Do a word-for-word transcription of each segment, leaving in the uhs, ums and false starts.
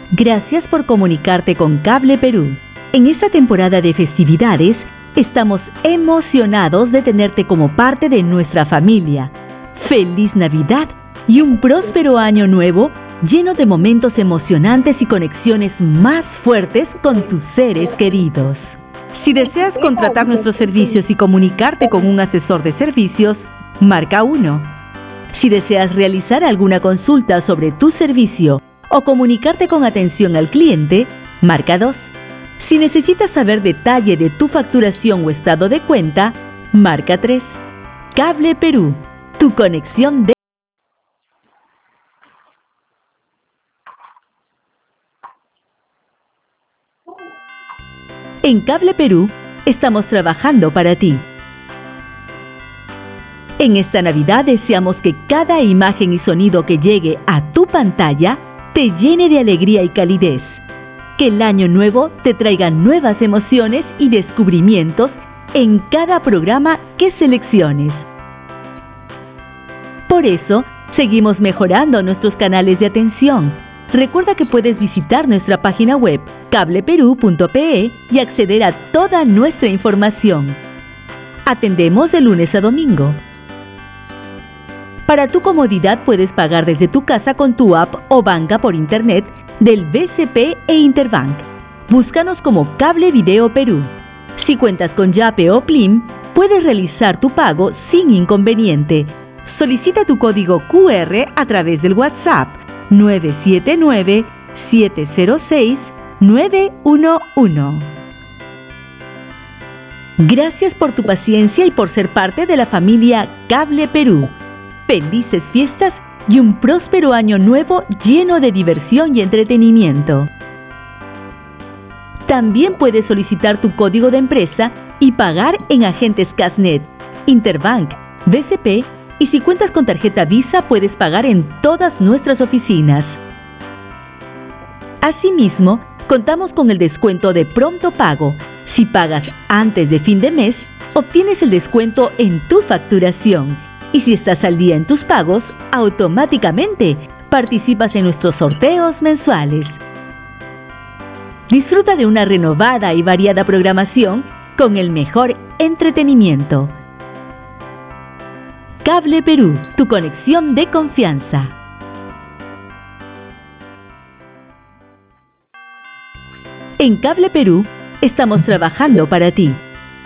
Gracias por comunicarte con Cable Perú. En esta temporada de festividades, estamos emocionados de tenerte como parte de nuestra familia. ¡Feliz Navidad y un próspero año nuevo lleno de momentos emocionantes y conexiones más fuertes con tus seres queridos! Si deseas contratar nuestros servicios y comunicarte con un asesor de servicios, marca uno. Si deseas realizar alguna consulta sobre tu servicio o comunicarte con atención al cliente, marca dos. Si necesitas saber detalle de tu facturación o estado de cuenta, marca tres. Cable Perú, tu conexión de... En Cable Perú, estamos trabajando para ti. En esta Navidad deseamos que cada imagen y sonido que llegue a tu pantalla te llene de alegría y calidez. Que el año nuevo te traiga nuevas emociones y descubrimientos en cada programa que selecciones. Por eso, seguimos mejorando nuestros canales de atención. Recuerda que puedes visitar nuestra página web cable perú punto pe y acceder a toda nuestra información. Atendemos de lunes a domingo. Para tu comodidad puedes pagar desde tu casa con tu app o banca por internet del B C P e Interbank. Búscanos como Cable Video Perú. Si cuentas con Yape o Plim, puedes realizar tu pago sin inconveniente. Solicita tu código cu erre a través del WhatsApp nueve siete nueve, siete cero seis, nueve uno uno. Gracias por tu paciencia y por ser parte de la familia Cable Perú. Felices fiestas y un próspero año nuevo lleno de diversión y entretenimiento. También puedes solicitar tu código de empresa y pagar en agentes Casnet, Interbank, B C P y si cuentas con tarjeta Visa puedes pagar en todas nuestras oficinas. Asimismo, contamos con el descuento de pronto pago. Si pagas antes de fin de mes, obtienes el descuento en tu facturación. Y si estás al día en tus pagos, automáticamente participas en nuestros sorteos mensuales. Disfruta de una renovada y variada programación con el mejor entretenimiento. Cable Perú, tu conexión de confianza. En Cable Perú, estamos trabajando para ti.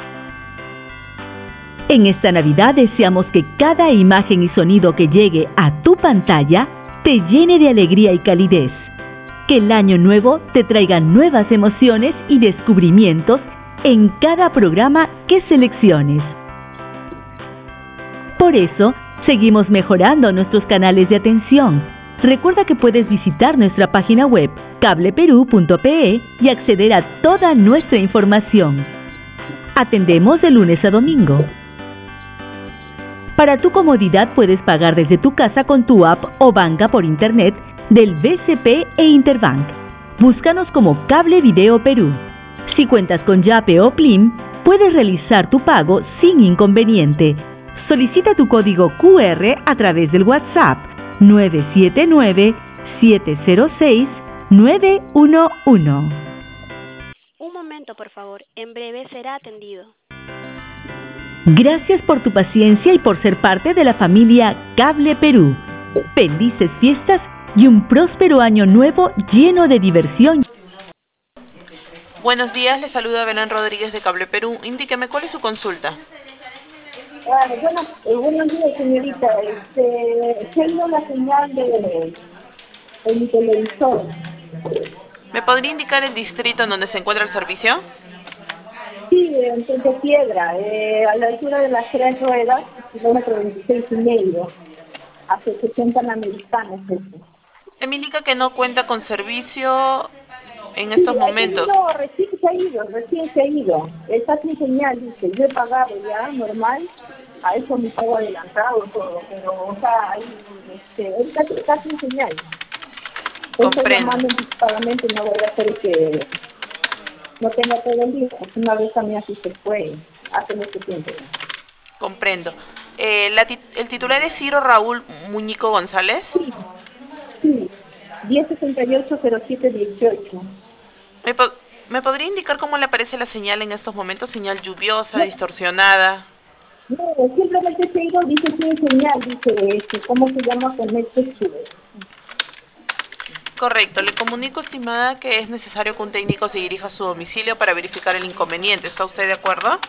En esta Navidad deseamos que cada imagen y sonido que llegue a tu pantalla te llene de alegría y calidez. Que el año nuevo te traiga nuevas emociones y descubrimientos en cada programa que selecciones. Por eso, seguimos mejorando nuestros canales de atención. Recuerda que puedes visitar nuestra página web cable perú punto pe y acceder a toda nuestra información. Atendemos de lunes a domingo. Para tu comodidad puedes pagar desde tu casa con tu app o banca por internet del B C P e Interbank. Búscanos como Cable Video Perú. Si cuentas con Yape o Plim, puedes realizar tu pago sin inconveniente. Solicita tu código cu erre a través del WhatsApp nueve siete nueve, siete cero seis, nueve uno uno. Un momento, por favor. En breve será atendido. Gracias por tu paciencia y por ser parte de la familia Cable Perú. Felices fiestas y un próspero año nuevo lleno de diversión. Buenos días, le saluda Belén Rodríguez de Cable Perú. Indíqueme, ¿cuál es su consulta? Ah, bueno, eh, buenos días, señorita. Este, tengo la señal de, de mi televisor. ¿Me podría indicar el distrito en donde se encuentra el servicio? Sí, en Puente Piedra, eh, a la altura de las tres ruedas, kilómetro veintiséis y medio, hacia setenta Panamericanos. Eh, me indica que no cuenta con servicio en estos sí, momentos. No, recién se ha ido, recién se ha ido. Está sin señal, dice. Yo he pagado ya, normal. A eso me pago adelantado todo, pero, o sea, ahí, este, ahorita está sin señal. Estoy llamando anticipadamente, no voy a hacer que no tenga todo el día, porque una vez a mí así se fue, hace mucho tiempo. Comprendo. Eh, la tit ¿El titular es Ciro Raúl Muñico González? Sí, sí. diez sesenta y ocho cero siete dieciocho. ¿Me, po- ¿Me podría indicar cómo le aparece la señal en estos momentos? ¿Señal lluviosa, distorsionada? No, simplemente se ido, dice sin señal, dice, este, ¿cómo se llama? Conecte sube. Correcto. Le comunico, estimada, que es necesario que un técnico se dirija a su domicilio para verificar el inconveniente. ¿Está usted de acuerdo?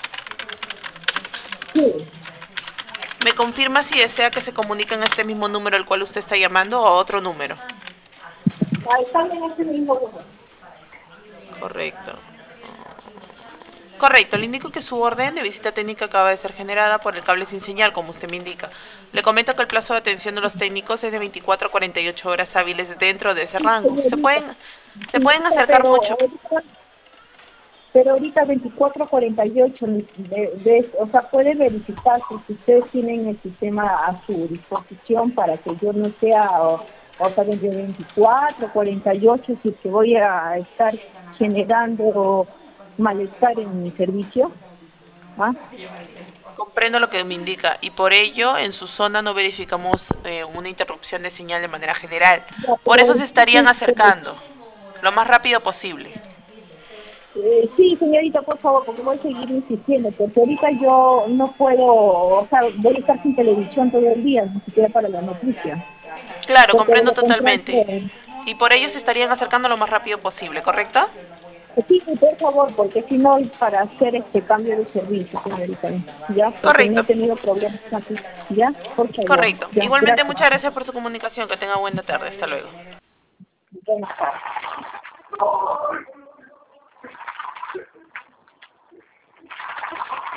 Sí, ¿Me confirma si desea que se comunique en este mismo número al cual usted está llamando o a otro número? ahí están en ese mismo lugar. Correcto. Correcto, le indico que su orden de visita técnica acaba de ser generada por el cable sin señal, como usted me indica. Le comento que el plazo de atención de los técnicos es de veinticuatro a cuarenta y ocho horas hábiles dentro de ese Sí, rango. Se señorita, pueden, se pueden señorita, acercar pero mucho. ahorita, pero ahorita veinticuatro cuarenta y ocho, de, de, o sea, puede verificar si ustedes tienen el sistema a su disposición para que yo no sea, o, o sea, desde veinticuatro cuarenta y ocho, si es que voy a estar generando malestar en mi servicio. ¿Ah? Comprendo lo que me indica y por ello en su zona no verificamos eh, una interrupción de señal de manera general. Ya, Por eso pero, se estarían pero, acercando lo más rápido posible. Eh, sí, señorita, por favor, porque voy a seguir insistiendo, porque ahorita yo no puedo, o sea, voy a estar sin televisión todo el día, ni siquiera para la noticia, Claro, porque de comprendo lo contrario, totalmente. Y por ello se estarían acercando lo más rápido posible, ¿correcto? eh, sí, por favor, porque si no, es para hacer este cambio de servicio, señorita, ya, porque no Correcto, he tenido problemas aquí, ya, por favor, correcto. ya, Igualmente gracias. muchas gracias por su comunicación. Que tenga buena tarde. Hasta luego. Buenas tardes.